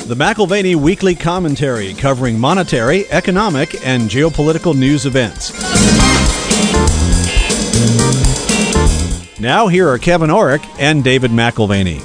The McIlvaney Weekly Commentary, covering monetary, economic, and geopolitical news events. Now here are Kevin Orrick and David McIlvaney.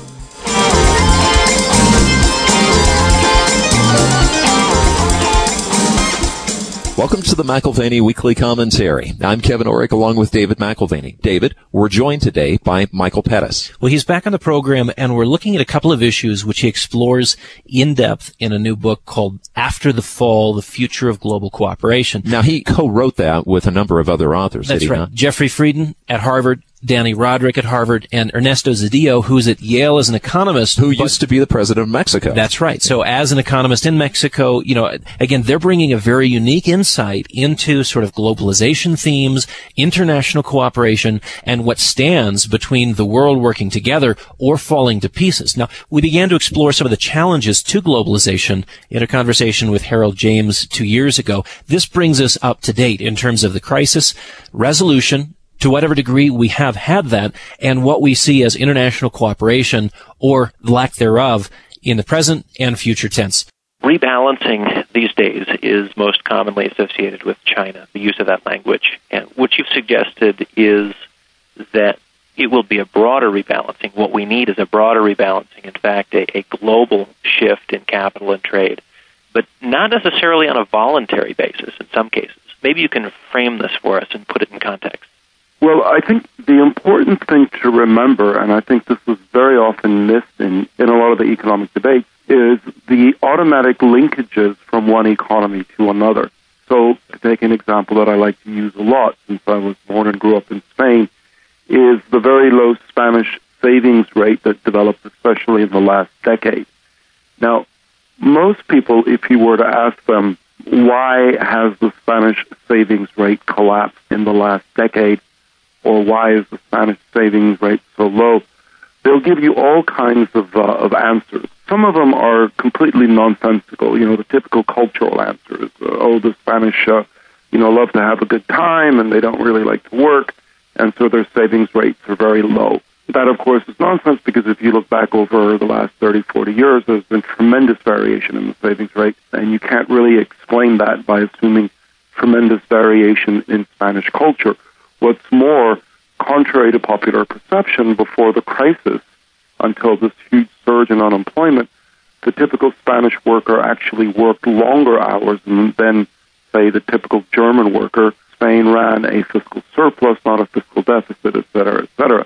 Welcome to the McIlvaney Weekly Commentary. I'm Kevin Orrick along with David McIlvaney. David, we're joined today by Michael Pettis. Well, he's back on the program, and we're looking at a couple of issues which he explores in depth in a new book called After the Fall, The Future of Global Cooperation. Now, he co-wrote that with a number of other authors, That's did he right. not? Jeffrey Frieden at Harvard, Danny Roderick at Harvard, and Ernesto Zedillo, who's at Yale as an economist. Who used to be the president of Mexico. That's right. So as an economist in Mexico, again, they're bringing a very unique insight into sort of globalization themes, international cooperation, and what stands between the world working together or falling to pieces. Now, we began to explore some of the challenges to globalization in a conversation with Harold James 2 years ago. This brings us up to date in terms of the crisis, resolution, to whatever degree we have had that, and what we see as international cooperation or lack thereof in the present and future tense. Rebalancing these days is most commonly associated with China, the use of that language. And what you've suggested is that it will be a broader rebalancing. What we need is a broader rebalancing, in fact, a global shift in capital and trade, but not necessarily on a voluntary basis in some cases. Maybe you can frame this for us and put it in context. Well, I think the important thing to remember, and I think this is very often missed in a lot of the economic debates, is the automatic linkages from one economy to another. So to take an example that I like to use a lot since I was born and grew up in Spain, is the very low Spanish savings rate that developed especially in the last decade. Now, most people, if you were to ask them, why has the Spanish savings rate collapsed in the last decade, or why is the Spanish savings rate so low, they'll give you all kinds of answers. Some of them are completely nonsensical, the typical cultural answers. The Spanish, love to have a good time, and they don't really like to work, and so their savings rates are very low. That, of course, is nonsense, because if you look back over the last 30, 40 years, there's been tremendous variation in the savings rate, and you can't really explain that by assuming tremendous variation in Spanish culture. What's more, contrary to popular perception, before the crisis, until this huge surge in unemployment, the typical Spanish worker actually worked longer hours than, say, the typical German worker. Spain ran a fiscal surplus, not a fiscal deficit, et cetera, et cetera.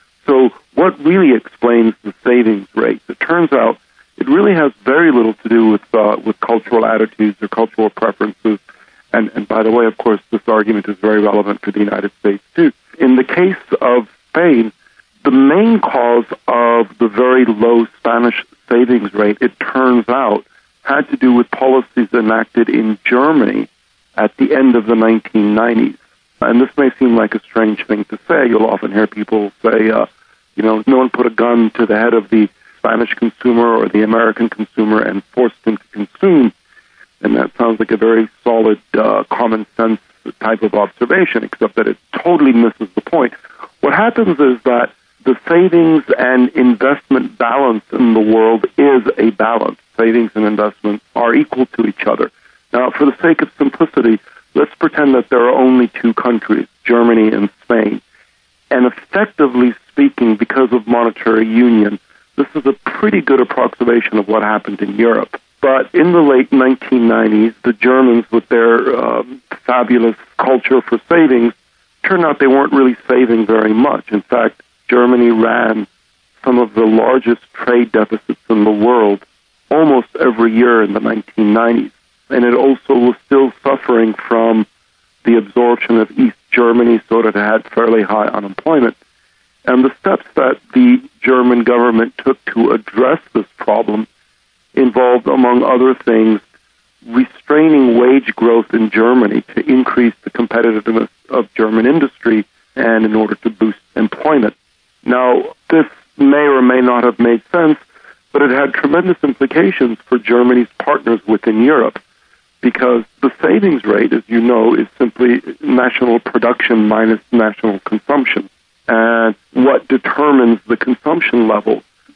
So what really explains the savings rate? It turns out it really has very little to do with cultural attitudes or cultural preferences. And by the way, of course, this argument is very relevant for the United States, too. In the case of Spain, the main cause of the very low Spanish savings rate, it turns out, had to do with policies enacted in Germany at the end of the 1990s. And this may seem like a strange thing to say. You'll often hear people say, no one put a gun to the head of the Spanish consumer or the American consumer and forced him to consume. And that sounds like a very solid, common sense type of observation, except that it totally misses the point. What happens is that the savings and investment balance in the world is a balance. Savings and investment are equal to each other. Now, for the sake of simplicity, let's pretend that there are only two countries, Germany and Spain. And effectively speaking, because of monetary union, this is a pretty good approximation of what happened in Europe. But in the late 1990s, the Germans, with their fabulous culture for savings, turned out they weren't really saving very much. In fact, Germany ran some of the largest trade deficits in the world almost every year in the 1990s. And it also was still suffering from the absorption of East Germany, so that it had fairly high unemployment. And the steps that the German government took to address this problem involved, among other things, restraining wage growth in Germany to increase the competitiveness of German industry and in order to boost employment. Now, this may or may not have made sense, but it had tremendous implications for Germany's partners within Europe, because the savings rate, as you know, is simply national production minus national consumption. And what determines the consumption level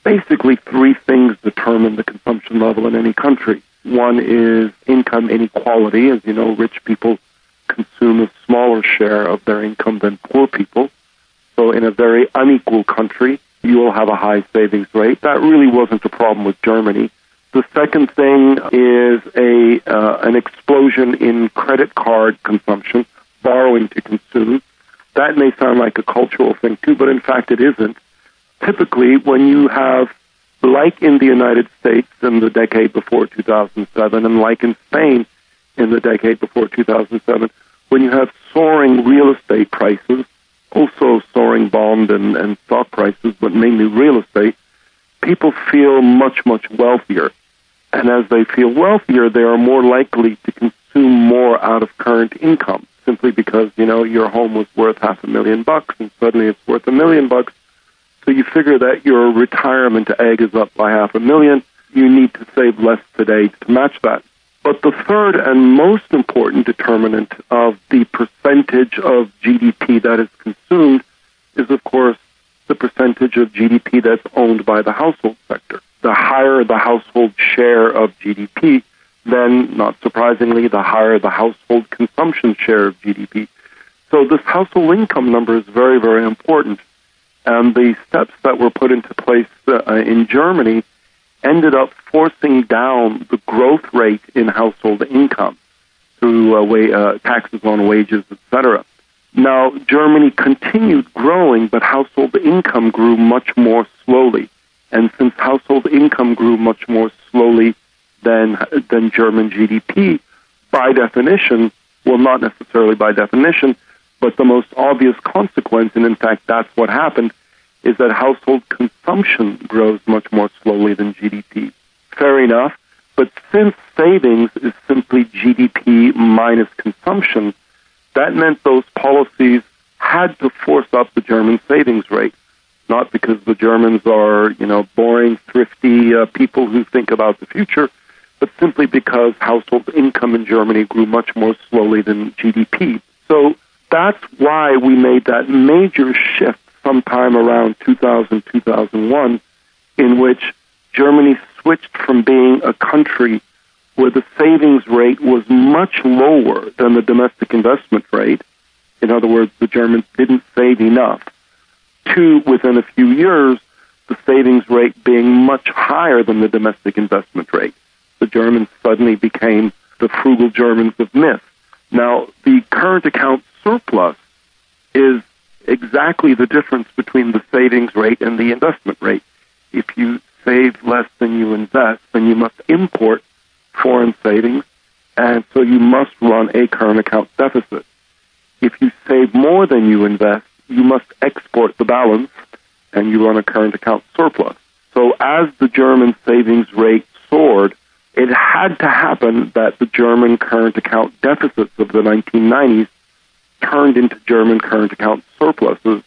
basically three things determine the consumption level in any country. One is income inequality. As you know, rich people consume a smaller share of their income than poor people. So in a very unequal country, you will have a high savings rate. That really wasn't a problem with Germany. The second thing is an explosion in credit card consumption, borrowing to consume. That may sound like a cultural thing too, but in fact it isn't. Typically, when you have, like in the United States in the decade before 2007, and like in Spain in the decade before 2007, when you have soaring real estate prices, also soaring bond and stock prices, but mainly real estate, people feel much, much wealthier. And as they feel wealthier, they are more likely to consume more out of current income, simply because, your home was worth $500,000 and suddenly it's worth $1 million. So you figure that your retirement egg is up by $500,000. You need to save less today to match that. But the third and most important determinant of the percentage of GDP that is consumed is, of course, the percentage of GDP that's owned by the household sector. The higher the household share of GDP, then, not surprisingly, the higher the household consumption share of GDP. So this household income number is very, very important. And the steps that were put into place in Germany ended up forcing down the growth rate in household income through taxes on wages, etc. Now, Germany continued growing, but household income grew much more slowly. And since household income grew much more slowly than German GDP, by definition, well, not necessarily by definition, but the most obvious consequence, and in fact that's what happened, is that household consumption grows much more slowly than GDP. Fair enough, but since savings is simply GDP minus consumption, that meant those policies had to force up the German savings rate. Not because the Germans are, boring, thrifty people who think about the future, but simply because household income in Germany grew much more slowly than GDP. So that's why we made that major shift sometime around 2000, 2001, in which Germany switched from being a country where the savings rate was much lower than the domestic investment rate. In other words, the Germans didn't save enough, to, within a few years, the savings rate being much higher than the domestic investment rate. The Germans suddenly became the frugal Germans of myth. Now, the current account surplus is exactly the difference between the savings rate and the investment rate. If you save less than you invest, then you must import foreign savings, and so you must run a current account deficit. If you save more than you invest, you must export the balance, and you run a current account surplus. So as the German savings rate soared, it had to happen that the German current account deficits of the 1990s turned into German current account surpluses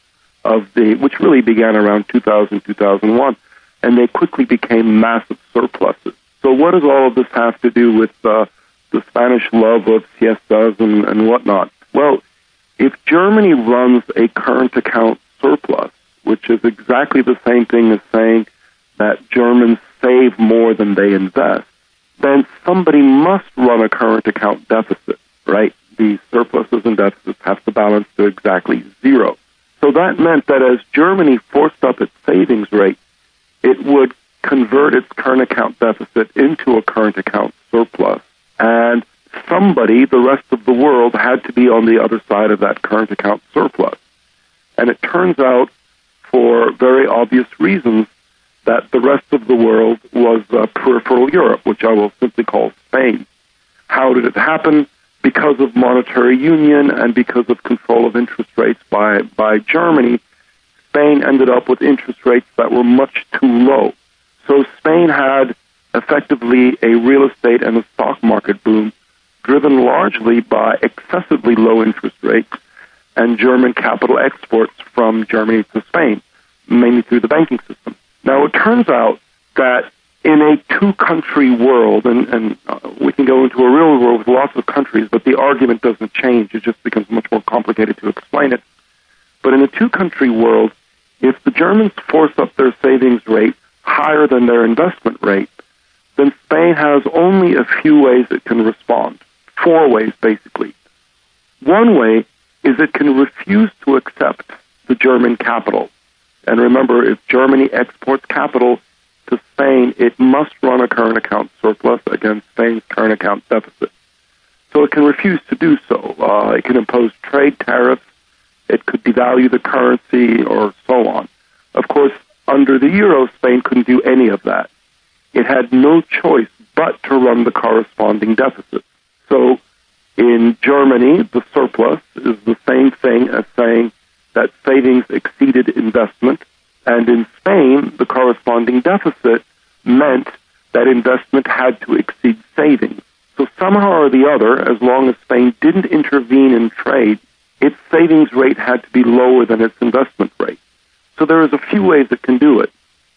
which really began around 2000, 2001, and they quickly became massive surpluses. So what does all of this have to do with the Spanish love of siestas and whatnot? Well, if Germany runs a current account surplus, which is exactly the same thing as saying that Germans save more than they invest, then somebody must run a current account deficit, right? The surpluses and deficits have to balance to exactly zero. So that meant that as Germany forced up its savings rate, it would convert its current account deficit into a current account surplus. And somebody, the rest of the world, had to be on the other side of that current account surplus. And it turns out, for very obvious reasons, that the rest of the world was peripheral Europe, which I will simply call Spain. How did it happen? Because of monetary union and because of control of interest rates by Germany, Spain ended up with interest rates that were much too low. So Spain had effectively a real estate and a stock market boom driven largely by excessively low interest rates and German capital exports from Germany to Spain, mainly through the banking system. Now, it turns out that in a two-country world, and we can go into a real world with lots of countries, but the argument doesn't change. It just becomes much more complicated to explain it. But in a two-country world, if the Germans force up their savings rate higher than their investment rate, then Spain has only a few ways it can respond. 4 ways, basically. One way is it can refuse to accept the German capital. And remember, if Germany exports capital to Spain, it must run a current account surplus against Spain's current account deficit. So it can refuse to do so. It can impose trade tariffs. It could devalue the currency or so on. Of course, under the euro, Spain couldn't do any of that. It had no choice but to run the corresponding deficit. So in Germany, the surplus is the same thing as saying that savings exceeded investment. And in Spain, the corresponding deficit meant that investment had to exceed savings. So somehow or the other, as long as Spain didn't intervene in trade, its savings rate had to be lower than its investment rate. So there is a few ways it can do it.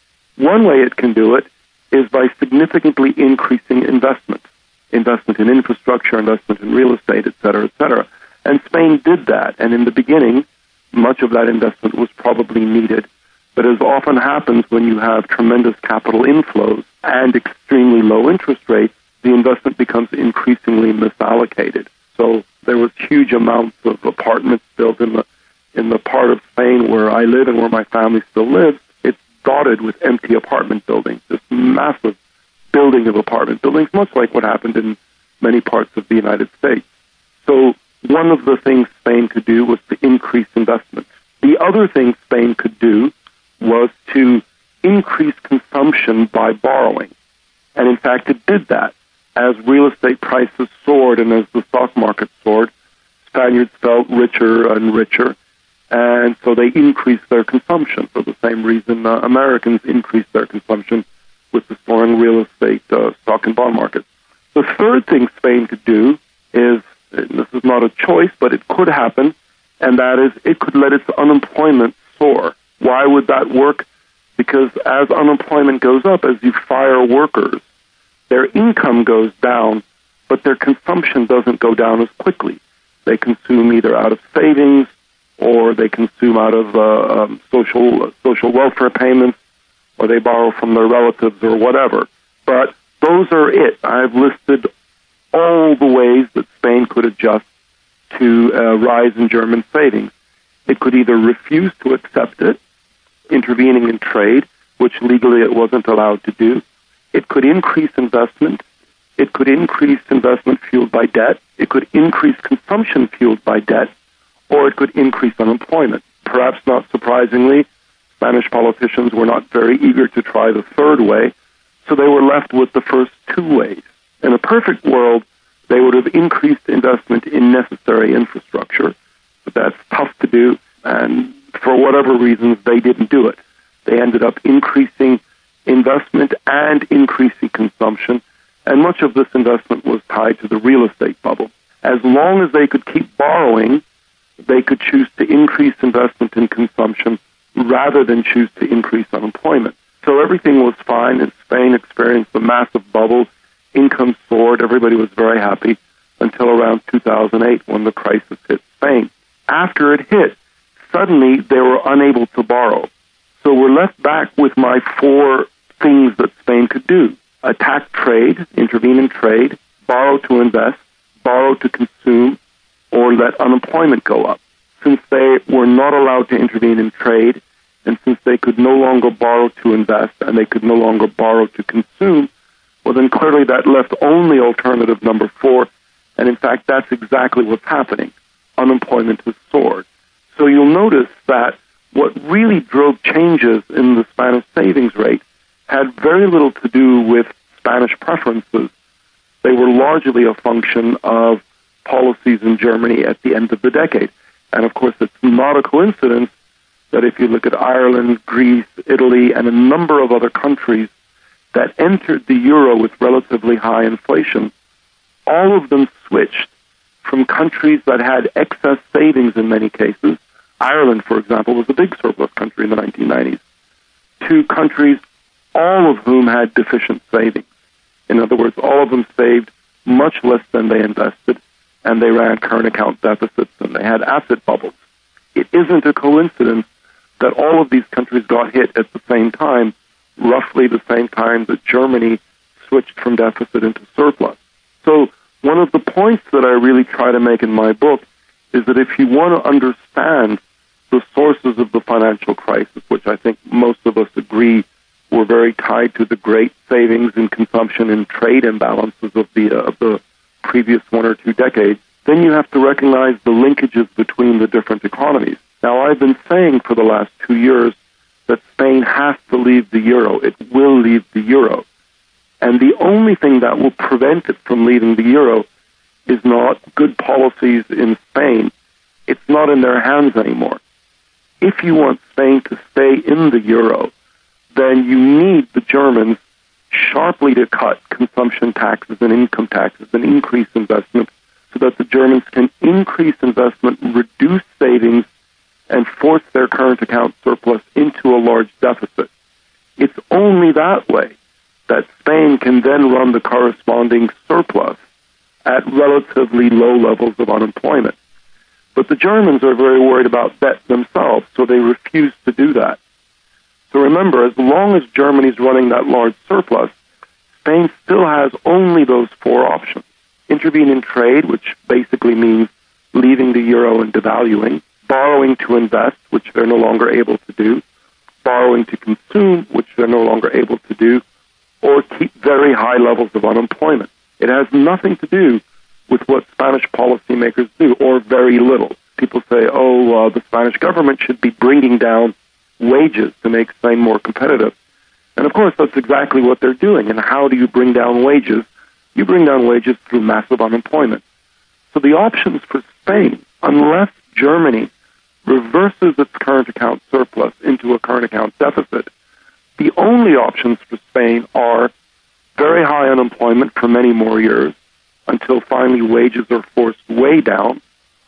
One way it can do it is by significantly increasing investment in infrastructure, investment in real estate, et cetera, et cetera. And Spain did that. And in the beginning, much of that investment was probably needed. But as often happens when you have tremendous capital inflows and extremely low interest rates, the investment becomes increasingly misallocated. So there was huge amounts of apartments built in the part of Spain where I live and where my family still lives. It's dotted with empty apartment buildings, this massive building of apartment buildings, much like what happened in many parts of the United States. So one of the things Spain could do was to increase investment. The other thing Spain could do was to increase consumption by borrowing. And in fact, it did that. As real estate prices soared and as the stock market soared, Spaniards felt richer and richer, and so they increased their consumption for the same reason Americans increased their consumption with the soaring real estate stock and bond market. The third thing Spain could do is, and this is not a choice, but it could happen, and that is it could let its unemployment soar. Why would that work? Because as unemployment goes up, as you fire workers, their income goes down, but their consumption doesn't go down as quickly. They consume either out of savings or they consume out of social welfare payments, or they borrow from their relatives or whatever. But those are it. I've listed all the ways that Spain could adjust to a rise in German savings. It could either refuse to accept it, intervening in trade, which legally it wasn't allowed to do. It could increase investment. It could increase investment fueled by debt. It could increase consumption fueled by debt, or it could increase unemployment. Perhaps not surprisingly, Spanish politicians were not very eager to try the third way, so they were left with the first 2 ways. In a perfect world, they would have increased investment in necessary infrastructure, but that's tough to do, and for whatever reasons, they didn't do it. They ended up increasing investment and increasing consumption, and much of this investment was tied to the real estate bubble. As long as they could keep borrowing, they could choose to increase investment and consumption rather than choose to increase unemployment. So everything was fine, and Spain experienced a massive bubble. Income soared. Everybody was very happy until around 2008 when the crisis hit Spain. After it hit, suddenly they were unable to borrow. So we're left back with my 4 things that Spain could do. Attack trade, intervene in trade, borrow to invest, borrow to consume, or let unemployment go up. Since they were not allowed to intervene in trade, and since they could no longer borrow to invest, and they could no longer borrow to consume, well then clearly that left only alternative number 4, and in fact that's exactly what's happening. Unemployment has soared. So you'll notice that what really drove changes in the Spanish savings rate had very little to do with Spanish preferences. They were largely a function of policies in Germany at the end of the decade. And of course, it's not a coincidence that if you look at Ireland, Greece, Italy, and a number of other countries that entered the euro with relatively high inflation, all of them switched from countries that had excess savings in many cases. Ireland, for example, was a big surplus country in the 1990s, to countries all of whom had deficient savings. In other words, all of them saved much less than they invested, and they ran current account deficits, and they had asset bubbles. It isn't a coincidence that all of these countries got hit at the same time roughly the same time that Germany switched from deficit into surplus. So one of the points that I really try to make in my book is that if you want to understand the sources of the financial crisis, which I think most of us agree were very tied to the great savings and consumption and trade imbalances of the previous 1 or 2 decades, then you have to recognize the linkages between the different economies. Now, I've been saying for the last 2 years that Spain has to leave the euro. It will leave the euro. And the only thing that will prevent it from leaving the euro is not good policies in Spain. It's not in their hands anymore. If you want Spain to stay in the euro, then you need the Germans sharply to cut consumption taxes and income taxes and increase investment so that the Germans can increase investment, reduce savings, and force their current account surplus into a large deficit. It's only that way that Spain can then run the corresponding surplus at relatively low levels of unemployment. But the Germans are very worried about debt themselves, so they refuse to do that. So remember, as long as Germany's running that large surplus, Spain still has only those 4 options. Intervene in trade, which basically means leaving the euro and devaluing, borrowing to invest, which they're no longer able to do, borrowing to consume, which they're no longer able to do, or keep very high levels of unemployment. It has nothing to do with what Spanish policymakers do, or very little. People say, the Spanish government should be bringing down wages to make Spain more competitive. And of course, that's exactly what they're doing. And how do you bring down wages? You bring down wages through massive unemployment. So the options for Spain, unless Germany reverses its current account surplus into a current account deficit, the only options for Spain are very high unemployment for many more years until finally wages are forced way down,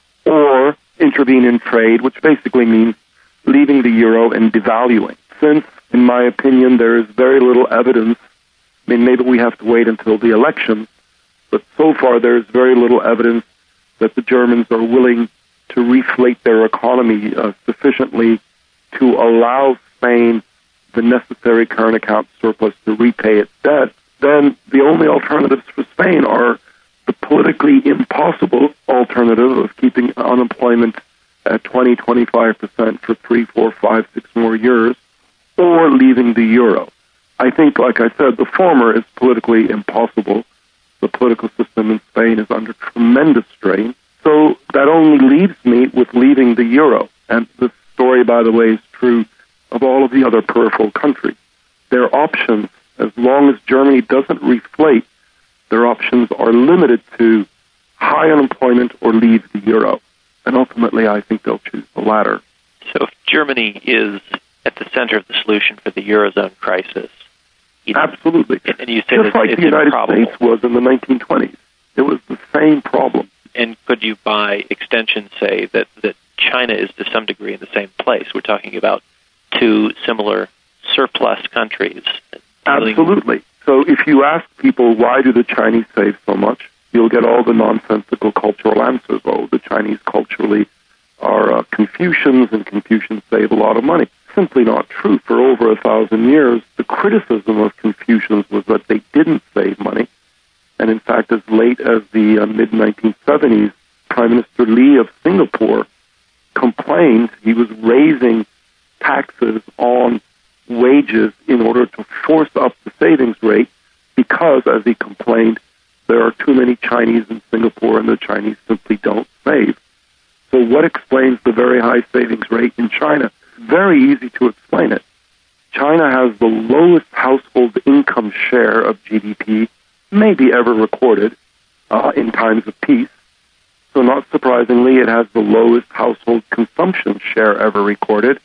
or intervene in trade, which basically means leaving the euro and devaluing. Since, in my opinion, there is very little evidence, maybe we have to wait until the election, but so far there is very little evidence that the Germans are willing to reflate their economy sufficiently to allow Spain the necessary current account surplus to repay its debt. Then the only alternatives for Spain are the politically impossible alternative of keeping unemployment at 20-25% for 3, 4, 5, 6 more years, or leaving the euro. I think, like I said, the former is politically impossible. The political system in Spain is under tremendous strain. So that only leaves me with leaving the euro. And this story, by the way, is true of all of the other peripheral countries. Their options, as long as Germany doesn't reflate, their options are limited to high unemployment or leave the euro. And ultimately, I think they'll choose the latter. So if Germany is at the center of the solution for the Eurozone crisis, absolutely. And you say just like the United improbable. States was in the 1920s. It was the same problem. And could you, by extension, say that China is to some degree in the same place? We're talking about 2 similar surplus countries. Absolutely. So if you ask people, why do the Chinese save so much, you'll get all the nonsensical cultural answers. Oh, the Chinese culturally are Confucians, and Confucians save a lot of money. Simply not true. For over 1,000 years, the criticism of Confucians was that they didn't save money. And in fact, as late as the mid-1970s, Prime Minister Lee of Singapore complained he was raising taxes on wages in order to force up the savings rate because, as he complained, there are too many Chinese in Singapore and the Chinese simply don't save. So what explains the very high savings rate in China? Very easy to explain it. China has the lowest household income share of GDP maybe ever recorded in times of peace. So not surprisingly, it has the lowest household consumption share ever recorded,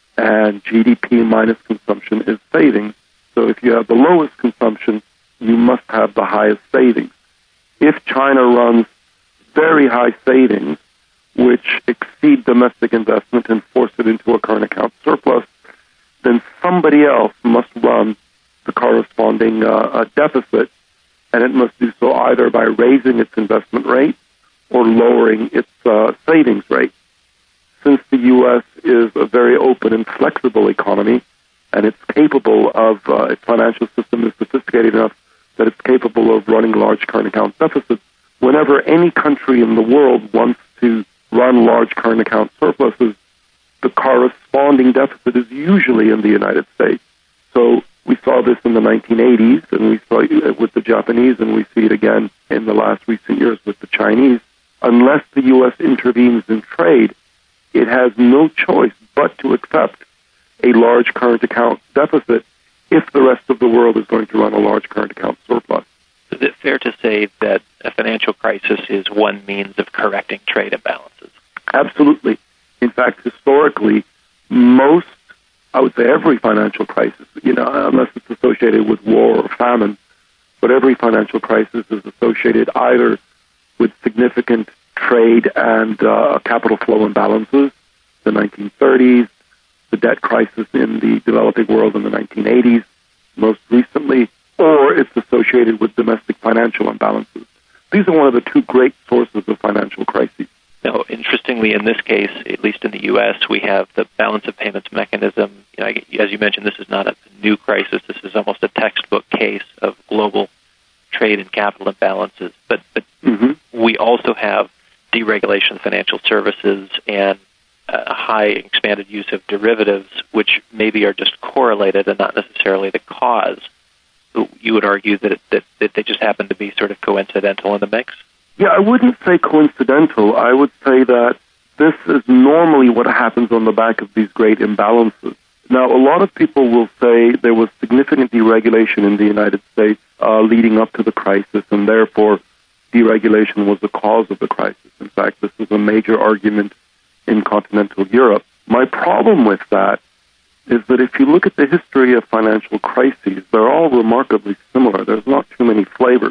and GDP minus consumption is savings. So if you have the lowest consumption, you must have the highest savings. If China runs very high savings, which exceed domestic investment and force it into a current account surplus, then somebody else must run the corresponding deficit, and it must do so either by raising its investment rate or lowering its savings rate. Since the U.S. is a very open and flexible economy, and it's capable of, its financial system is sophisticated enough that it's capable of running large current account deficits. Whenever any country in the world wants to run large current account surpluses, the corresponding deficit is usually in the United States. So we saw this in the 1980s, and we saw it with the Japanese, and we see it again in the last recent years with the Chinese. Unless the U.S. intervenes in trade, it has no choice but to accept a large current account deficit if the rest of the world is going to run a large current account surplus. Is it fair to say that a financial crisis is one means of correcting trade imbalances? Absolutely. In fact, historically, I would say every financial crisis, unless it's associated with war or famine, but every financial crisis is associated either with significant trade and capital flow imbalances, the 1930s, the debt crisis in the developing world in the 1980s, most recently, or it's associated with domestic financial imbalances. These are one of the two great sources of financial crises. Now, interestingly, in this case, at least in the U.S., we have the balance of payments mechanism. As you mentioned, this is not a new crisis. This is almost a textbook case of global trade and capital imbalances. But we also have deregulation of financial services and a high expanded use of derivatives, which maybe are just correlated and not necessarily the cause. You would argue that they just happen to be sort of coincidental in the mix? Yeah, I wouldn't say coincidental. I would say that this is normally what happens on the back of these great imbalances. Now, a lot of people will say there was significant deregulation in the United States leading up to the crisis, and therefore deregulation was the cause of the crisis. In fact, this is a major argument in continental Europe. My problem with that is that if you look at the history of financial crises, they're all remarkably similar. There's not too many flavors.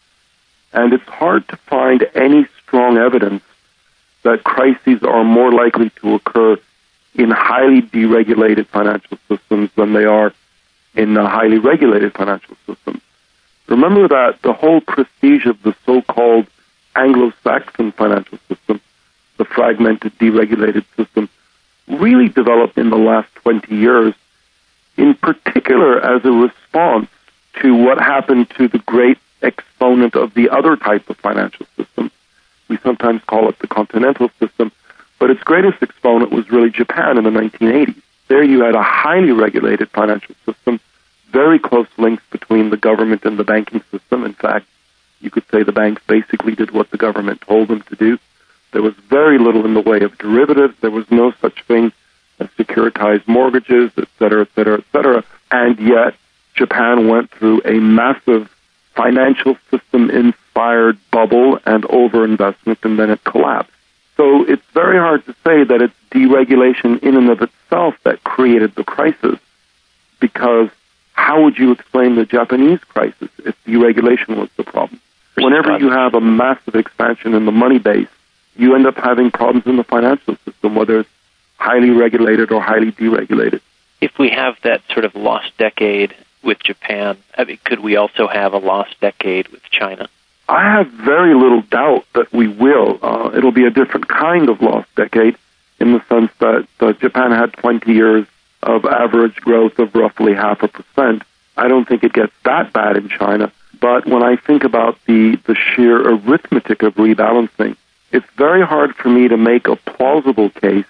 And it's hard to find any strong evidence that crises are more likely to occur in highly deregulated financial systems than they are in highly regulated financial systems. Remember that the whole prestige of the so-called Anglo-Saxon financial system, the fragmented, deregulated system, really developed in the last 20 years, in particular as a response to what happened to the great exponent of the other type of financial system. We sometimes call it the continental system, but its greatest exponent was really Japan in the 1980s. There you had a highly regulated financial system, very close links between the government and the banking system. In fact, you could say the banks basically did what the government told them to do. There was very little in the way of derivatives. There was no such thing as securitized mortgages, et cetera, et cetera, et cetera. And yet, Japan went through a massive financial system-inspired bubble and overinvestment, and then it collapsed. So it's very hard to say that it's deregulation in and of itself that created the crisis, because how would you explain the Japanese crisis if deregulation was the problem? Whenever you have a massive expansion in the money base, you end up having problems in the financial system, whether it's highly regulated or highly deregulated. If we have that sort of lost decade with Japan, could we also have a lost decade with China? I have very little doubt that we will. It'll be a different kind of lost decade in the sense that Japan had 20 years of average growth of roughly 0.5%. I don't think it gets that bad in China. But when I think about the sheer arithmetic of rebalancing, it's very hard for me to make a plausible case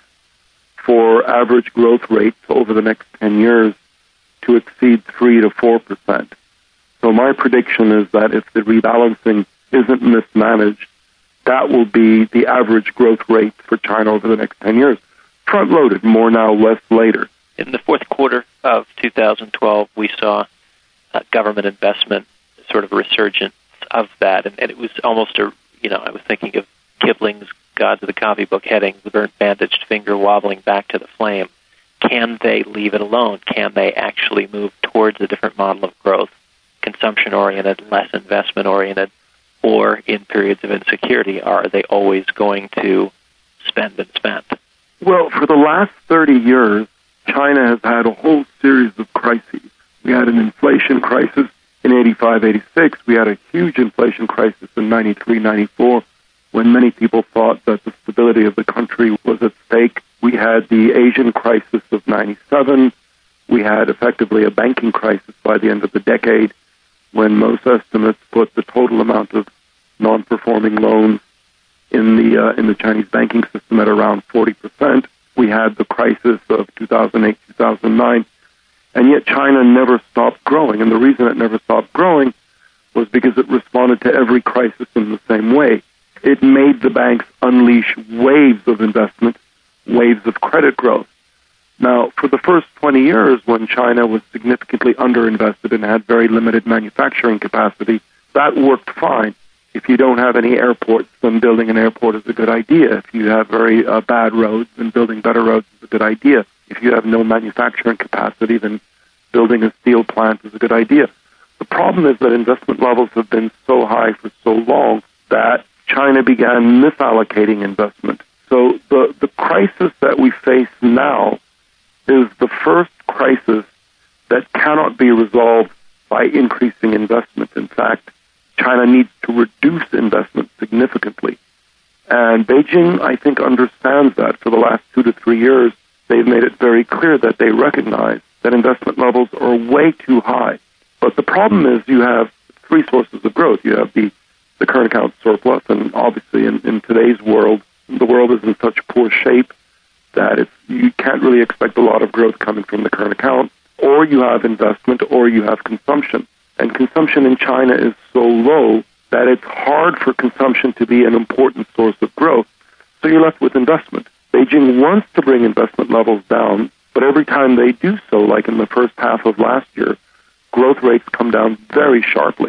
for average growth rates over the next 10 years to exceed 3 to 4%. So my prediction is that if the rebalancing isn't mismanaged, that will be the average growth rate for China over the next 10 years. Front-loaded, more now, less later. In the fourth quarter of 2012, we saw government investment, sort of a resurgence of that, and it was almost I was thinking of Kipling's Gods of the Copybook heading, the burnt bandaged finger wobbling back to the flame. Can they leave it alone? Can they actually move towards a different model of growth, consumption-oriented, less investment-oriented, or in periods of insecurity, are they always going to spend and spend? Well, for the last 30 years, China has had a whole series of crises. We had an inflation crisis in 85, 86. We had a huge inflation crisis in 93, 94, when many people thought that the stability of the country was at stake. We had the Asian crisis of 97. We had effectively a banking crisis by the end of the decade, when most estimates put the total amount of non-performing loans in the Chinese banking system at around 40%. We had the crisis of 2008, 2009, and yet China never stopped growing. And the reason it never stopped growing was because it responded to every crisis in the same way. It made the banks unleash waves of investment, waves of credit growth. Now, for the first 20 years, when China was significantly underinvested and had very limited manufacturing capacity, that worked fine. If you don't have any airports, then building an airport is a good idea. If you have very bad roads, then building better roads is a good idea. If you have no manufacturing capacity, then building a steel plant is a good idea. The problem is that investment levels have been so high for so long that China began misallocating investment. So the crisis that we face now is the first crisis that cannot be resolved by increasing investment. In fact, China needs to reduce investment significantly. And Beijing, I think, understands that. For the last 2 to 3 years, they've made it very clear that they recognize that investment levels are way too high. But the problem is you have three sources of growth. You have the current account surplus, and obviously in today's world, the world is in such poor shape that you can't really expect a lot of growth coming from the current account. Or you have investment, or you have consumption. And consumption in China is so low that it's hard for consumption to be an important source of growth. So you're left with investment. Beijing wants to bring investment levels down, but every time they do so, like in the first half of last year, growth rates come down very sharply.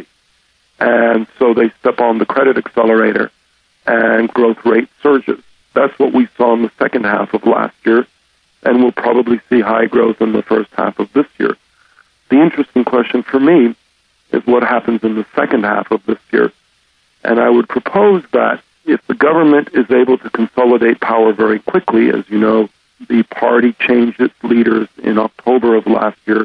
And so they step on the credit accelerator and growth rate surges. That's what we saw in the second half of last year, and we'll probably see high growth in the first half of this year. The interesting question for me is what happens in the second half of this year. And I would propose that if the government is able to consolidate power very quickly, as you know, the party changed its leaders in October of last year,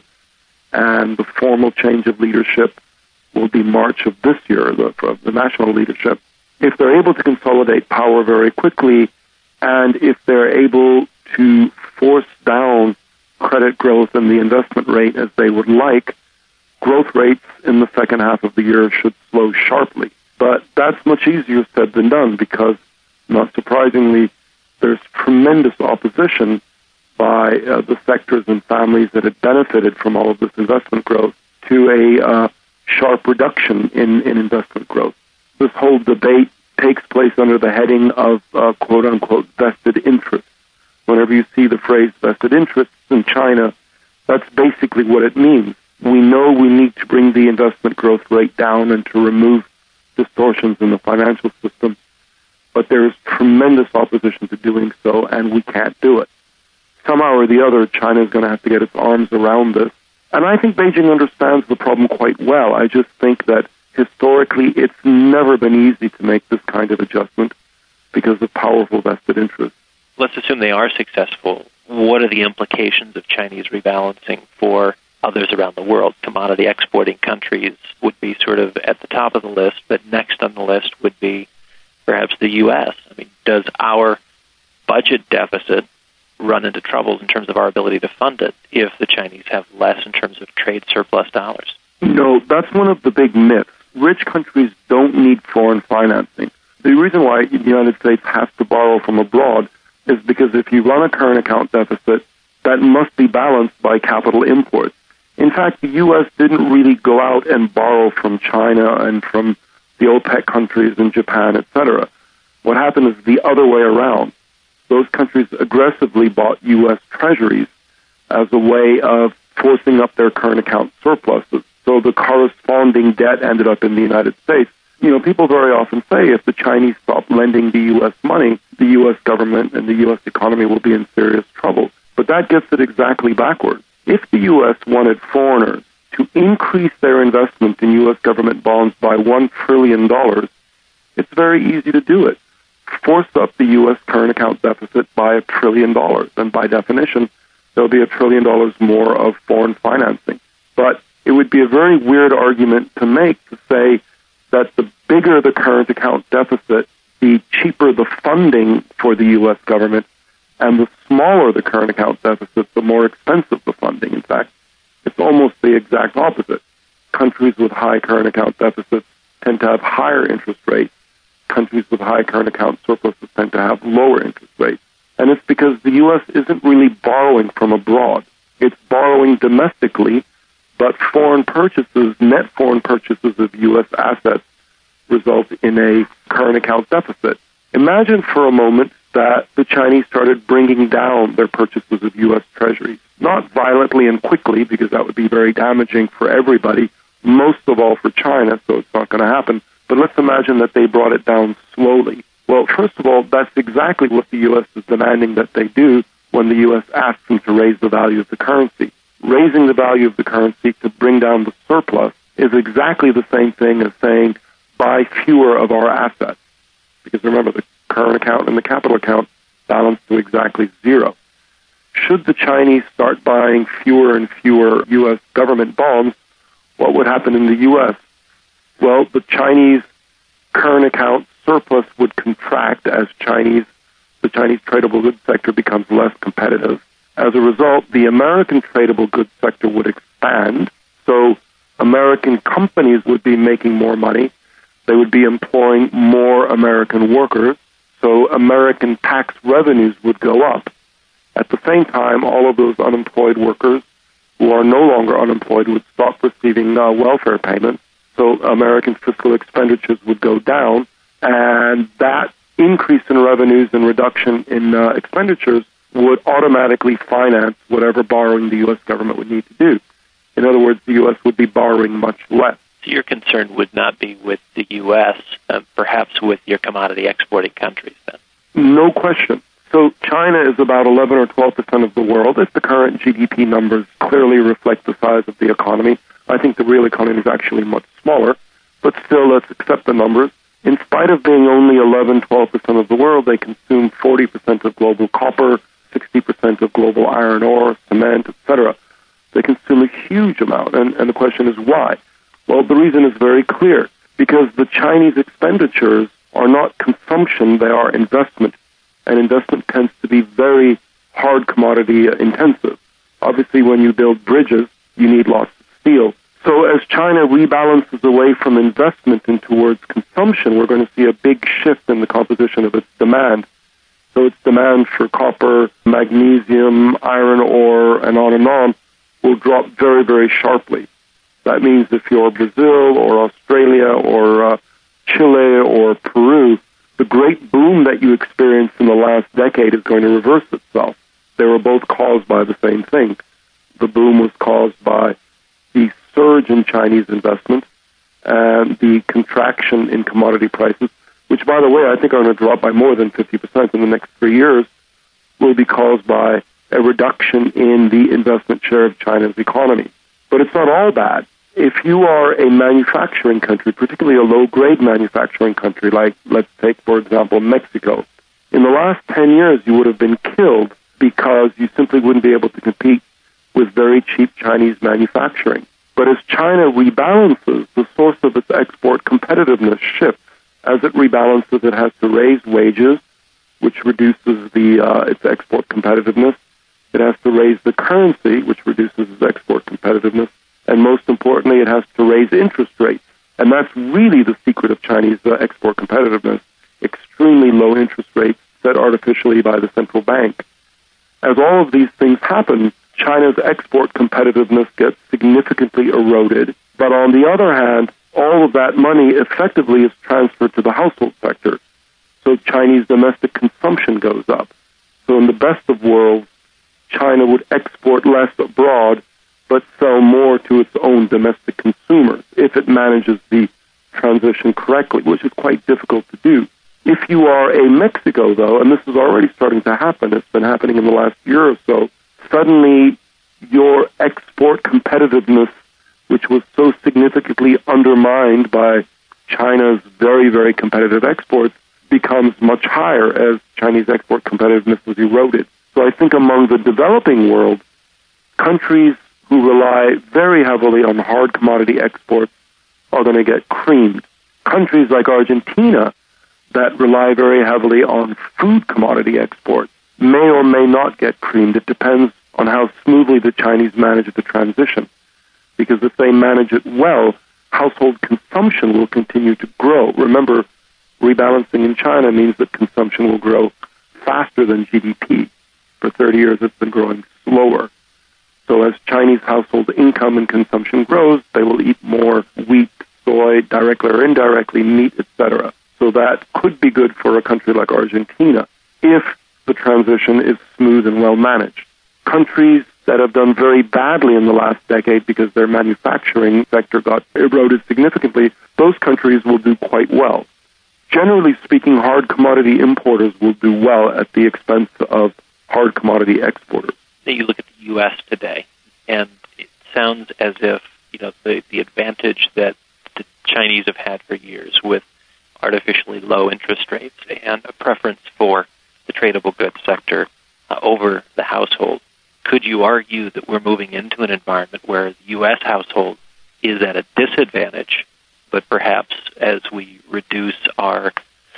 and the formal change of leadership will be March of this year, the national leadership. If they're able to consolidate power very quickly, and if they're able to force down credit growth and the investment rate as they would like, growth rates in the second half of the year should slow sharply. But that's much easier said than done because, not surprisingly, there's tremendous opposition by the sectors and families that had benefited from all of this investment growth to a sharp reduction in investment growth. This whole debate takes place under the heading of quote-unquote vested interests. Whenever you see the phrase vested interests in China, that's basically what it means. We know we need to bring the investment growth rate down and to remove distortions in the financial system, but there is tremendous opposition to doing so, and we can't do it. Somehow or the other, China is going to have to get its arms around this. And I think Beijing understands the problem quite well. I just think that historically it's never been easy to make this kind of adjustment because of powerful vested interests. Let's assume they are successful. What are the implications of Chinese rebalancing for others around the world? Commodity exporting countries would be sort of at the top of the list, but next on the list would be perhaps the U.S. I mean, does our budget deficit run into troubles in terms of our ability to fund it if the Chinese have less in terms of trade surplus dollars? No, that's one of the big myths. Rich countries don't need foreign financing. The reason why the United States has to borrow from abroad is because if you run a current account deficit, that must be balanced by capital imports. In fact, the U.S. didn't really go out and borrow from China and from the OPEC countries and Japan, etc. What happened is the other way around. Those countries aggressively bought U.S. treasuries as a way of forcing up their current account surpluses. So the corresponding debt ended up in the United States. You know, people very often say if the Chinese stop lending the U.S. money, the U.S. government and the U.S. economy will be in serious trouble. But that gets it exactly backwards. If the U.S. wanted foreigners to increase their investment in U.S. government bonds by $1 trillion, it's very easy to do it. Force up the U.S. current account deficit by $1 trillion, and by definition, there'll be $1 trillion more of foreign financing. But it would be a very weird argument to make to say that the bigger the current account deficit, the cheaper the funding for the U.S. government, And the smaller the current account deficit, the more expensive the funding. In fact, it's almost the exact opposite. Countries with high current account deficits tend to have higher interest rates. Countries with high current account surpluses tend to have lower interest rates. And it's because the U.S. isn't really borrowing from abroad. It's borrowing domestically, but foreign purchases, net foreign purchases of U.S. assets result in a current account deficit. Imagine for a moment that the Chinese started bringing down their purchases of U.S. treasuries. Not violently and quickly, because that would be very damaging for everybody, most of all for China, so it's not going to happen. But let's imagine that they brought it down slowly. Well, first of all, that's exactly what the U.S. is demanding that they do when the U.S. asks them to raise the value of the currency. Raising the value of the currency to bring down the surplus is exactly the same thing as saying, buy fewer of our assets. Because remember, the current account and the capital account balance to exactly zero. Should the Chinese start buying fewer and fewer U.S. government bonds, what would happen in the U.S.? Well, the Chinese current account surplus would contract as the Chinese tradable goods sector becomes less competitive. As a result, the American tradable goods sector would expand, so American companies would be making more money. They would be employing more American workers, so American tax revenues would go up. At the same time, all of those unemployed workers who are no longer unemployed would stop receiving welfare payments, so American fiscal expenditures would go down, and that increase in revenues and reduction in expenditures would automatically finance whatever borrowing the U.S. government would need to do. In other words, the U.S. would be borrowing much less. So your concern would not be with the U.S., perhaps with your commodity exporting countries then? No question. So China is about 11 or 12% of the world. If the current GDP numbers clearly reflect the size of the economy, I think the real economy is actually much smaller. But still, let's accept the numbers. In spite of being only 11, 12% of the world, they consume 40% of global copper, 60% of global iron ore, cement, etc. They consume a huge amount, and the question is why? Well, the reason is very clear. Because the Chinese expenditures are not consumption, they are investment. And investment tends to be very hard commodity intensive. Obviously, when you build bridges, you need lots of steel. So as China rebalances away from investment and towards consumption, we're going to see a big shift in the composition of its demand. So its demand for copper, magnesium, iron ore, and on, will drop very, very sharply. That means if you're Brazil or Australia or Chile or Peru, the great boom that you experienced in the last decade is going to reverse itself. They were both caused by the same thing. The boom was caused by the surge in Chinese investment and the contraction in commodity prices, which, by the way, I think are going to drop by more than 50% in the next 3 years, will be caused by a reduction in the investment share of China's economy. But it's not all bad. If you are a manufacturing country, particularly a low-grade manufacturing country, like, let's take, for example, Mexico, in the last 10 years you would have been killed because you simply wouldn't be able to compete with very cheap Chinese manufacturing. But as China rebalances, the source of its export competitiveness shifts. As it rebalances, it has to raise wages, which reduces its export competitiveness. It has to raise the currency, which reduces its export competitiveness. And most importantly, it has to raise interest rates. And that's really the secret of Chinese export competitiveness, extremely low interest rates set artificially by the central bank. As all of these things happen, China's export competitiveness gets significantly eroded. But on the other hand, all of that money effectively is transferred to the household sector. So Chinese domestic consumption goes up. So in the best of worlds, China would export less abroad, but sell more to its own domestic consumers if it manages the transition correctly, which is quite difficult to do. If you are a Mexico, though, and this is already starting to happen, it's been happening in the last year or so, suddenly your export competitiveness, which was so significantly undermined by China's very, very competitive exports, becomes much higher as Chinese export competitiveness is eroded. So I think among the developing world, countries who rely very heavily on hard commodity exports are going to get creamed. Countries like Argentina that rely very heavily on food commodity exports, may or may not get creamed. It depends on how smoothly the Chinese manage the transition. Because if they manage it well, household consumption will continue to grow. Remember, rebalancing in China means that consumption will grow faster than GDP. For 30 years, it's been growing slower. So as Chinese household income and consumption grows, they will eat more wheat, soy, directly or indirectly, meat, etc. So that could be good for a country like Argentina if the transition is smooth and well managed. Countries that have done very badly in the last decade because their manufacturing sector got eroded significantly, those countries will do quite well. Generally speaking, hard commodity importers will do well at the expense of hard commodity exporters. You look at the U.S. today, and it sounds as if the advantage that the Chinese have had for years with artificially low interest rates and a preference for the tradable goods sector over the household. Could you argue that we're moving into an environment where the U.S. household is at a disadvantage, but perhaps as we reduce our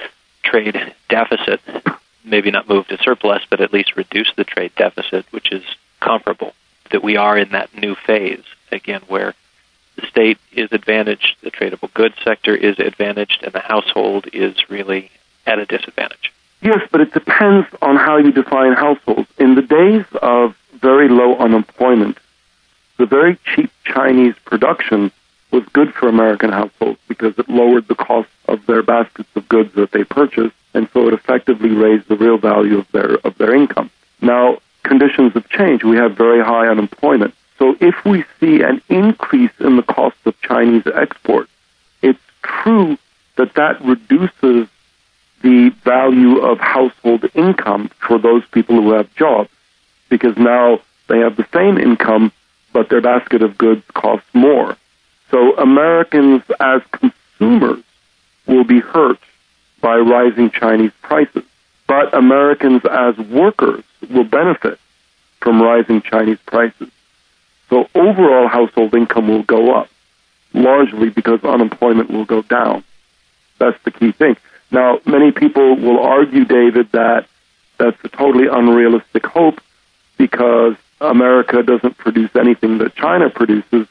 trade deficit, maybe not move to surplus, but at least reduce the trade deficit, which is comparable, that we are in that new phase, again, where the state is advantaged, the tradable goods sector is advantaged, and the household is really at a disadvantage? Yes, but it depends on how you define households. In the days of very low unemployment, the very cheap Chinese production was good for American households because it lowered the cost of their baskets of goods that they purchased, and so it effectively raised the real value of their income. Now, conditions have changed. We have very high unemployment. So if we see an increase in the cost of Chinese export, it's true that that reduces the value of household income for those people who have jobs, because now they have the same income, but their basket of goods costs more. So Americans as consumers will be hurt by rising Chinese prices, but Americans as workers will benefit from rising Chinese prices. So overall household income will go up, largely because unemployment will go down. That's the key thing. Now, many people will argue, David, that that's a totally unrealistic hope because America doesn't produce anything that China produces.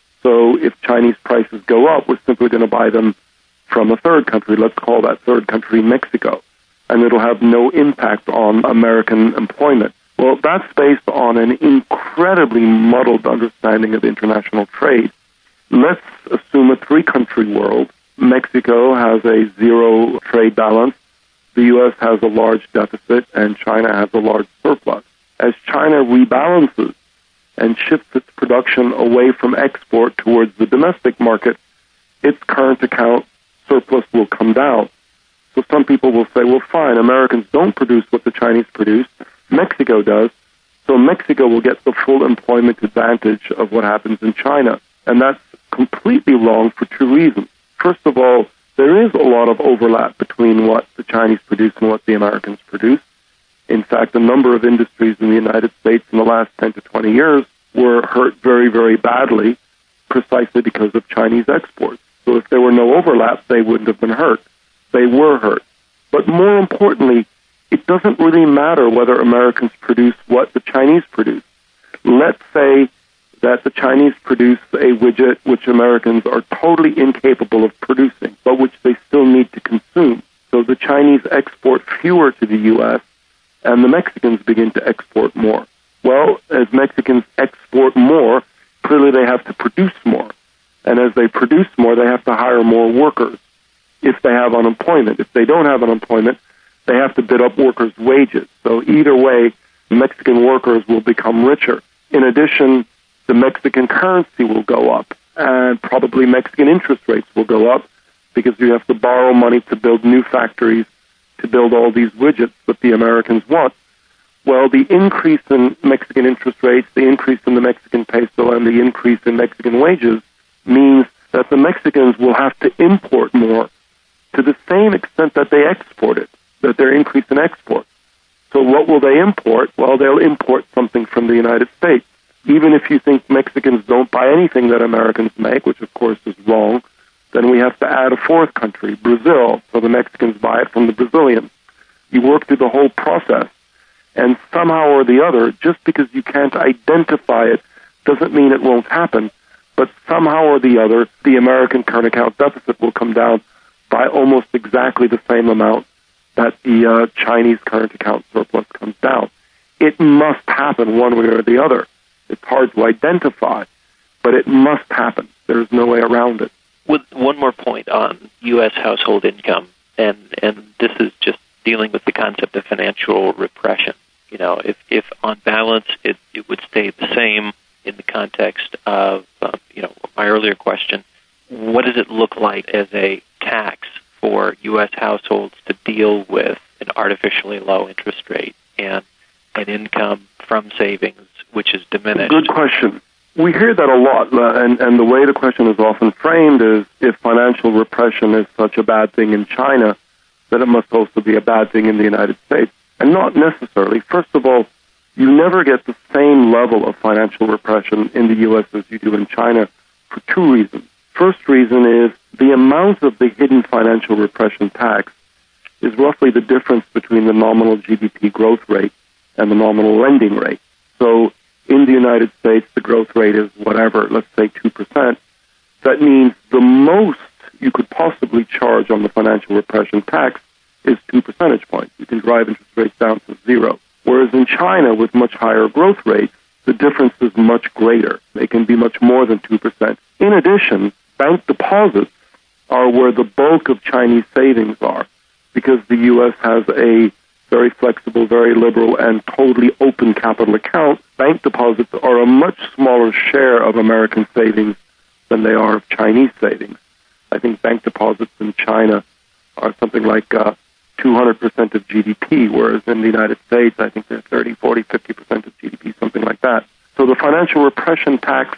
So if Chinese prices go up, we're simply going to buy them from a third country. Let's call that third country Mexico. And it'll have no impact on American employment. Well, that's based on an incredibly muddled understanding of international trade. Let's assume a three-country world. Mexico has a zero trade balance, the U.S. has a large deficit, and China has a large surplus. As China rebalances and shifts its production away from export towards the domestic market, its current account surplus will come down. So some people will say, well, fine, Americans don't produce what the Chinese produce, Mexico does, so Mexico will get the full employment advantage of what happens in China. And that's completely wrong for two reasons. First of all, there is a lot of overlap between what the Chinese produce and what the Americans produce. In fact, a number of industries in the United States in the last 10 to 20 years were hurt very, very badly precisely because of Chinese exports. So if there were no overlap, they wouldn't have been hurt. They were hurt. But more importantly, it doesn't really matter whether Americans produce what the Chinese produce. Let's say that the Chinese produce a widget which Americans are totally incapable of producing, but which they still need to consume. So the Chinese export fewer to the U.S., and the Mexicans begin to export more. Well, as Mexicans export more, clearly they have to produce more. And as they produce more, they have to hire more workers if they have unemployment. If they don't have unemployment, they have to bid up workers' wages. So either way, Mexican workers will become richer. In addition, the Mexican currency will go up, and probably Mexican interest rates will go up because you have to borrow money to build new factories, to build all these widgets that the Americans want. Well, the increase in Mexican interest rates, the increase in the Mexican peso, and the increase in Mexican wages means that the Mexicans will have to import more to the same extent that they export it, that they're increasing export. So what will they import? Well, they'll import something from the United States. Even if you think Mexicans don't buy anything that Americans make, which of course is wrong, then we have to add a fourth country, Brazil, so the Mexicans buy it from the Brazilians. You work through the whole process, And somehow or the other, just because you can't identify it doesn't mean it won't happen, but somehow or the other, the American current account deficit will come down by almost exactly the same amount that the Chinese current account surplus comes down. It must happen one way or the other. It's hard to identify, but it must happen. There's no way around it. With one more point on U.S. household income, and this is just dealing with the concept of financial repression. You know, if on balance it would stay the same in the context of, my earlier question, what does it look like as a tax for U.S. households to deal with an artificially low interest rate and an income from savings which is diminished? Good question. We hear that a lot, and the way the question is often framed is if financial repression is such a bad thing in China, then it must also be a bad thing in the United States. And not necessarily. First of all, you never get the same level of financial repression in the U.S. as you do in China for two reasons. First reason is the amount of the hidden financial repression tax is roughly the difference between the nominal GDP growth rate and the nominal lending rate. So in the United States, the growth rate is whatever, let's say 2%. That means the most you could possibly charge on the financial repression tax is 2 percentage points. You can drive interest rates down to zero. Whereas in China, with much higher growth rates, the difference is much greater. They can be much more than 2%. In addition, bank deposits are where the bulk of Chinese savings are, because the U.S. has a very flexible, very liberal, and totally open capital account. Bank deposits are a much smaller share of American savings than they are of Chinese savings. I think bank deposits in China are something like 200% of GDP, whereas in the United States, I think they're 30, 40, 50% of GDP, something like that. So the financial repression tax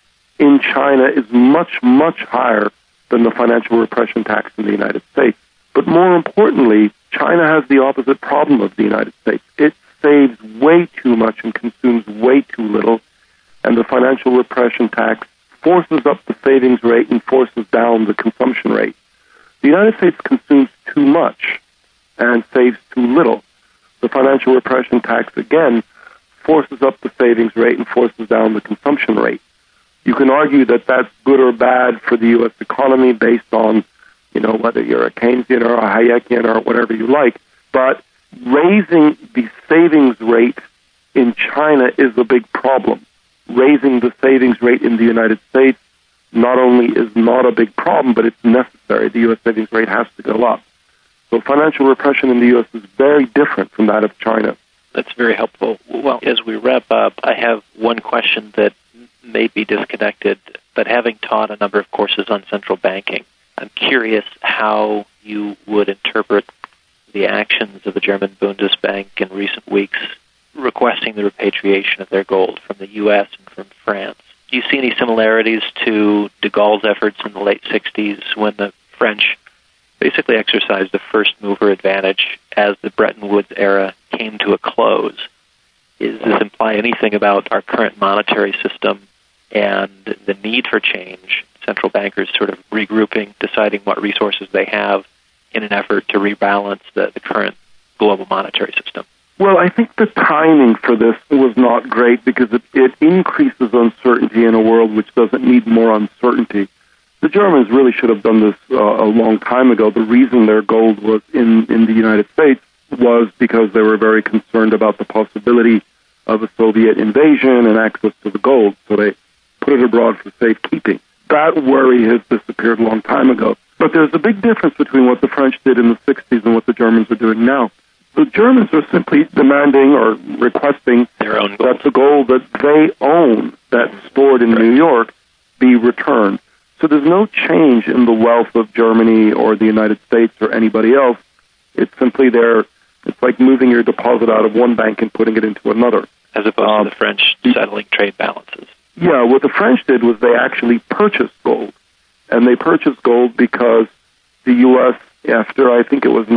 in China is much, much higher than the financial repression tax in the United States. But more importantly, China has the opposite problem of the United States. It saves way too much and consumes way too little, and the financial repression tax forces up the savings rate and forces down the consumption rate. The United States consumes too much and saves too little. The financial repression tax, again, forces up the savings rate and forces down the consumption rate. You can argue that that's good or bad for the U.S. economy based on, whether you're a Keynesian or a Hayekian or whatever you like, but raising the savings rate in China is a big problem. Raising the savings rate in the United States not only is not a big problem, but it's necessary. The U.S. savings rate has to go up. So financial repression in the U.S. is very different from that of China. That's very helpful. Well, as we wrap up, I have one question that may be disconnected, but having taught a number of courses on central banking, I'm curious how you would interpret the actions of the German Bundesbank in recent weeks requesting the repatriation of their gold from the U.S. and from France. Do you see any similarities to de Gaulle's efforts in the late 60s when the French basically exercised the first mover advantage as the Bretton Woods era came to a close? Does this imply anything about our current monetary system and the need for change, central bankers sort of regrouping, deciding what resources they have in an effort to rebalance the current global monetary system? Well, I think the timing for this was not great because it increases uncertainty in a world which doesn't need more uncertainty. The Germans really should have done this a long time ago. The reason their gold was in the United States was because they were very concerned about the possibility of a Soviet invasion and access to the gold, so they put it abroad for safekeeping. That worry has disappeared a long time ago. But there's a big difference between what the French did in the 60s and what the Germans are doing now. The Germans are simply demanding or requesting their own gold. That the gold that they own, that's stored in New York, be returned. So there's no change in the wealth of Germany or the United States or anybody else. It's simply it's like moving your deposit out of one bank and putting it into another. As opposed to the French settling trade balances. Yeah, what the French did was they actually purchased gold. And they purchased gold because the U.S., after I think it was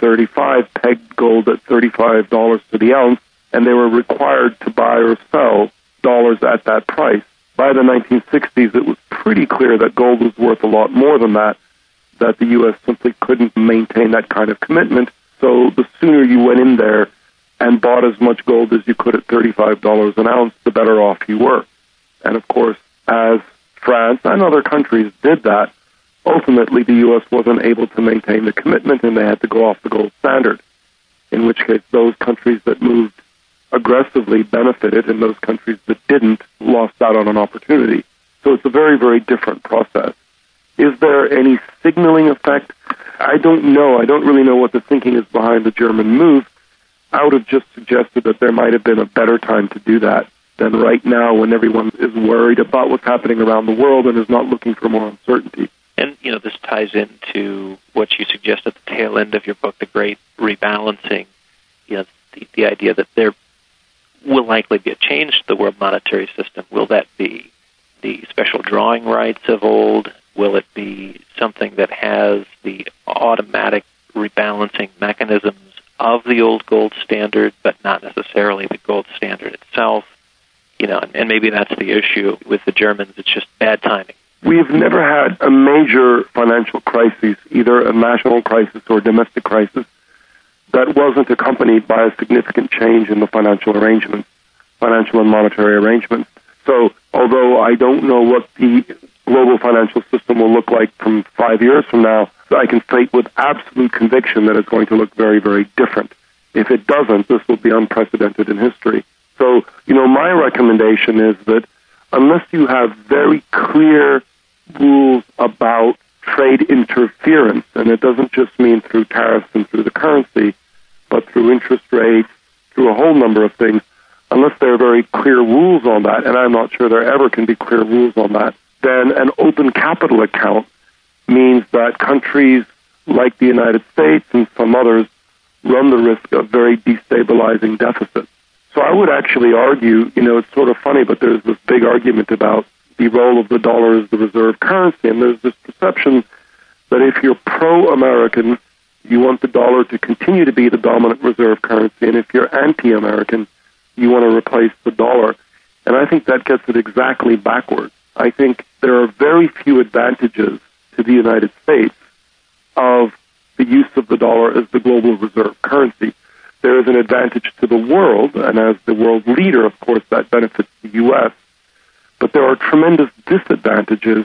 1935, pegged gold at $35 to the ounce, and they were required to buy or sell dollars at that price. By the 1960s, it was pretty clear that gold was worth a lot more than that the U.S. simply couldn't maintain that kind of commitment. So the sooner you went in there and bought as much gold as you could at $35 an ounce, the better off you were. And of course, as France and other countries did that, ultimately the U.S. wasn't able to maintain the commitment and they had to go off the gold standard, in which case those countries that moved aggressively benefited and those countries that didn't lost out on an opportunity. So it's a very, very different process. Is there any signaling effect? I don't know. I don't really know what the thinking is behind the German move. I would have just suggested that there might have been a better time to do that than right now when everyone is worried about what's happening around the world and is not looking for more uncertainty. And, this ties into what you suggest at the tail end of your book, The Great Rebalancing, the idea that there will likely be a change to the world monetary system. Will that be the special drawing rights of old? Will it be something that has the automatic rebalancing mechanisms of the old gold standard, but not necessarily the gold standard itself? And maybe that's the issue with the Germans. It's just bad timing. We've never had a major financial crisis, either a national crisis or domestic crisis, that wasn't accompanied by a significant change in the financial and monetary arrangements. So, although I don't know what the global financial system will look like from 5 years from now, I can state with absolute conviction that it's going to look very, very different. If it doesn't, this will be unprecedented in history. So, my recommendation is that unless you have very clear rules about trade interference, and it doesn't just mean through tariffs and through the currency, but through interest rates, through a whole number of things, unless there are very clear rules on that, and I'm not sure there ever can be clear rules on that, then an open capital account means that countries like the United States and some others run the risk of very destabilizing deficits. So I would actually argue, it's sort of funny, but there's this big argument about the role of the dollar as the reserve currency, and there's this perception that if you're pro-American, you want the dollar to continue to be the dominant reserve currency, and if you're anti-American, you want to replace the dollar. And I think that gets it exactly backwards. I think there are very few advantages to the United States of the use of the dollar as the global reserve currency. There is an advantage to the world, and as the world leader, of course, that benefits the U.S., but there are tremendous disadvantages,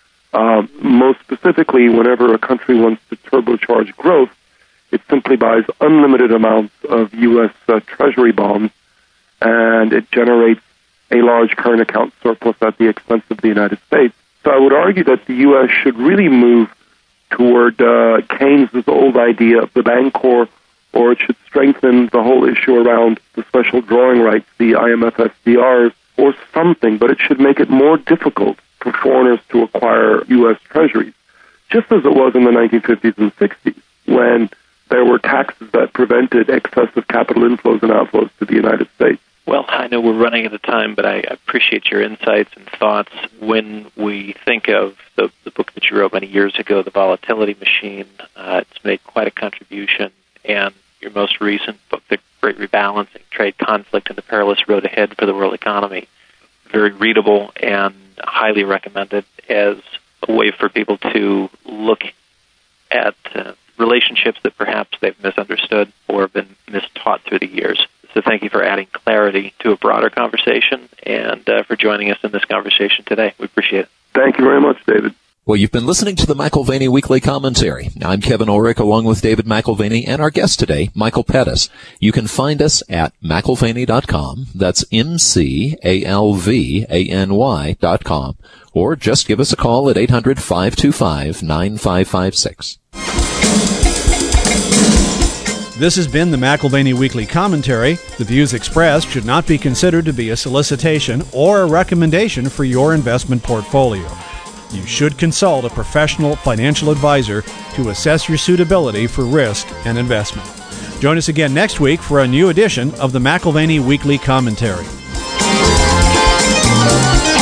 most specifically whenever a country wants to turbocharge growth, it simply buys unlimited amounts of U.S. Treasury bonds, and it generates a large current account surplus at the expense of the United States. So I would argue that the U.S. should really move toward Keynes's old idea of the Bancor, or it should strengthen the whole issue around the special drawing rights, the IMF SDRs, or something, but it should make it more difficult for foreigners to acquire U.S. treasuries, just as it was in the 1950s and 60s, when there were taxes that prevented excessive capital inflows and outflows to the United States. Well, I know we're running out of time, but I appreciate your insights and thoughts. When we think of the book that you wrote many years ago, The Volatility Machine, it's made quite a contribution, and your most recent book, The Great Rebalancing, Trade Conflict and the Perilous Road Ahead for the World Economy, very readable and highly recommended as a way for people to look at relationships that perhaps they've misunderstood or been mistaught through the years. So thank you for adding clarity to a broader conversation and for joining us in this conversation today. We appreciate it. Thank you very much, David. Well, you've been listening to the McAlvany Weekly Commentary. I'm Kevin Ulrich, along with David McAlvany, and our guest today, Michael Pettis. You can find us at McAlvany.com. That's McAlvany.com. Or just give us a call at 800-525-9556. This has been the McAlvany Weekly Commentary. The views expressed should not be considered to be a solicitation or a recommendation for your investment portfolio. You should consult a professional financial advisor to assess your suitability for risk and investment. Join us again next week for a new edition of the McAlvany Weekly Commentary.